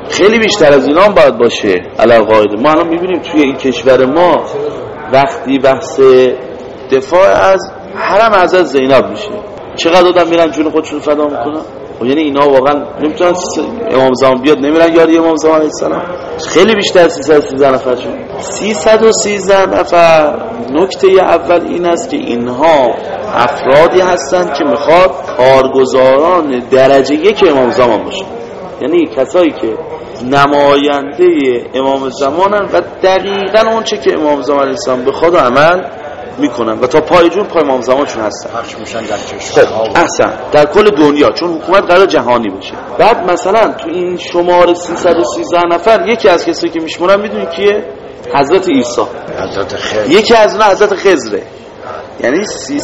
خیلی بیشتر از اینا هم باید باشه. علاوه ما الان میبینیم توی این کشور ما وقتی بحث دفاع از حرم حضرت زینب میشه چقدر آدم میرن جون خودشون فدا میکنن. یعنی اینا واقعا نمیتونن امام زمان بیاد نمیرن یاری امام زمان علیه السلام. خیلی بیشتر از 313 نفر شد. 313 نفر. نکته اول این است که اینها افرادی هستند که میخواد کارگزاران درجه یک امام زمان باشن، یعنی کسایی که نماینده امام زمانن و دقیقاً اون چه که امام زمان علیه السلام به خود عمل میکنن و تا پای جون پای امام زمان چون هستن پخش میشن در کشورها احسن در کل دنیا، چون حکومت قرار جهانی بشه. بعد مثلا تو این شماره 313 نفر یکی از کسایی که میشمونن میدونی کیه؟ حضرت عیسی، حضرت خضر. یکی از اونها حضرت خضره. یعنی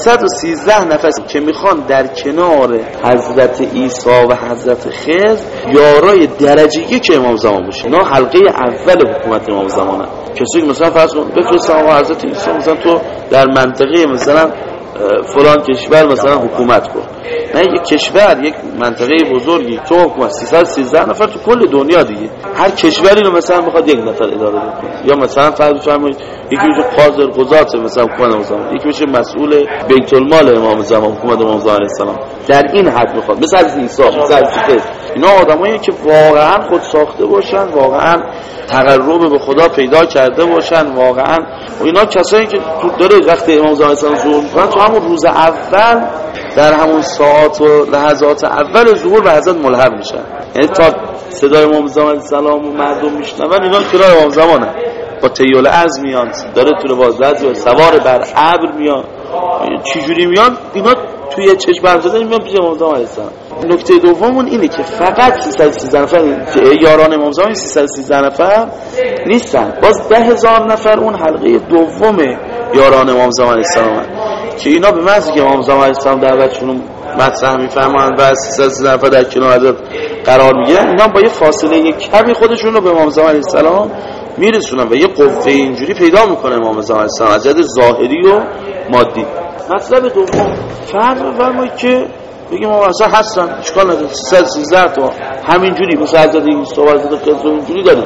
313 نفر که میخوان در کنار حضرت عیسی و حضرت خضر یارای درجه یک امام زمان باشه. اینا حلقه اول حکومت امام زمانه. کسی که مثلا فرض کن بفرستن آقا حضرت عیسی مثلا تو در منطقه مثلا فلان کشور مثلا حکومت کن. نه یک کشور، یک منطقه بزرگی تو حکومت 313 نفر تو کل دنیا دیگه. هر کشوری رو مثلا میخواد یک نفر اداره بکنه. یا مثلا فرض فرمایید یکی میشه قاضی قضات مثلا حکومت امام زمان، یکی میشه مسئول بیت المال امام زمان حکومت امام زمان علیه السلام. در این حد میخواد مثل حضرت عیسی، مثل حضرت خضر. اینا آدمایی که واقعا خود ساخته باشن، واقعا تقرب به خدا پیدا کرده باشن، واقعا و اینا کسایی که تو داره وقت امام زمان علیه السلام ظهور میکنن تو همون روز اول در همون ساعات و لحظات اول ظهور به حضرت ملحق میشن. یعنی تا صدای امام زمان علیه السلام و مردم میشنون اینا کنار امام زمانه با تیول از میان داره تو لباس و سوار بر ابر میان. چجوری میان؟ اینا توی چشم برزده میان پیش امام زمان علیه السلام. نکته دوممون اینه که فقط 313 نفر که یاران امام زمان 313 نفر نیستن، باز 10,000 نفر اون حلقه دوم یاران امام زمان علیه السلام که اینا به محض که امام زمان علیه السلام دعوتشون مطرح میفرمایند و 313 نفر در کنار حضرت قرار میگیرن، اینا با یه فاصله کمی خودشون رو به امام زمان علیه السلام میرسونن و یه قوه اینجوری پیدا میکنه امام زمان علیه السلام از جهت ظاهری و مادی. مطلب دوم فرض بفرمایید که بگیم ما اصلا هستن اشکال نداره 313 تا همینجوری مثل حضرت عیسی و حضرت خضر اینجوری داریم.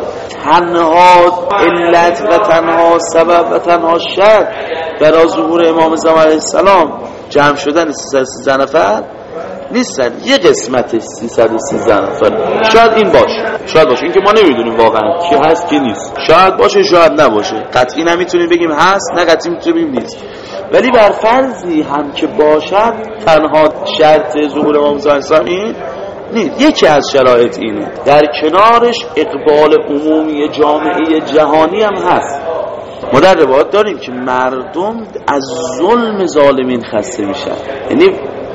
تنها علت و تنها سبب و تنها شرط برای ظهور امام زمان علیه السلام جمع شدن 313 نفر نیستن. یه قسمت 313 نفر شاید این باشه، شاید باشه، این که ما نمیدونیم واقعا کی هست کی نیست، شاید باشه شاید نباشه، قطعی نمیتونیم بگیم هست نه قطعی میتونیم بگیم نیست. ولی بر فرضی هم که باشد تنها شرط ظهور امام زمان علیه السلام این نیست. یکی از شرایط اینه، در کنارش اقبال عمومی جامعه جهانی هم هست. ما در روایات داریم که مردم از ظلم ظالمین خسته میشن. یعنی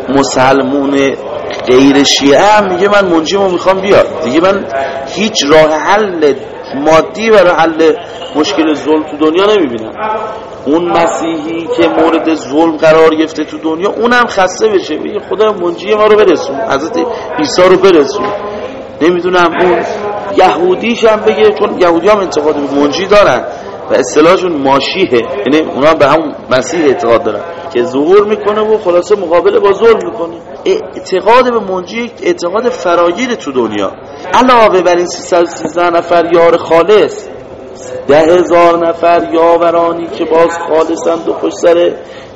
مسلمون غیر شیعه هم میگه من منجیمو میخوام بیاد دیگه، من هیچ راه حل مادی برای حل مشکل ظلم تو دنیا نمیبینم. اون مسیحی که مورد ظلم قرار گرفته تو دنیا اونم خسته بشه بگه خدا منجی ما رو برسون، حضرت عیسی رو برسون. نمیدونم اون یهودیش هم بگه، چون یهودی هم انتقاد به منجی دارن و اصطلاحشون ماشیه، یعنی اونا به هم مسیح اعتقاد دارن که ظهور میکنه و خلاصه مقابله با ظلم میکنه. اعتقاد به منجی اعتقاد فراگیر تو دنیا. علاوه بر این 313 نفر یار خالص 10,000 نفر یاورانی که باز خالصن دو پشت سر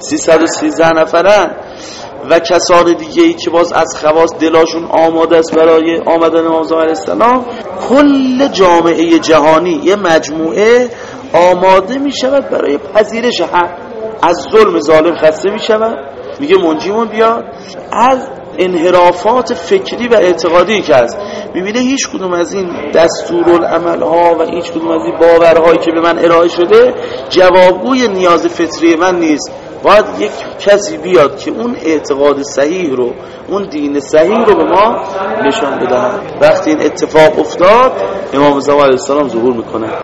313 نفرن و کسان دیگه ای که باز از خواص دلاشون آماده است برای آمدن امام زمان علیه السلام. کل جامعه جهانی یه مجموعه آماده می شود برای پذیرش حق. از ظلم ظالم خسته می شود، میگه منجیمون بیاد. از انحرافات فکری و اعتقادی که هست میبینه هیچ کدوم از این دستورالعمل ها و هیچ کدوم از این باورهایی که به من ارائه شده جوابگوی نیاز فطری من نیست. باید یک کسی بیاد که اون اعتقاد صحیح رو، اون دین صحیح رو به ما نشان بده. وقتی این اتفاق افتاد امام زمان علیه السلام ظهور میکنه.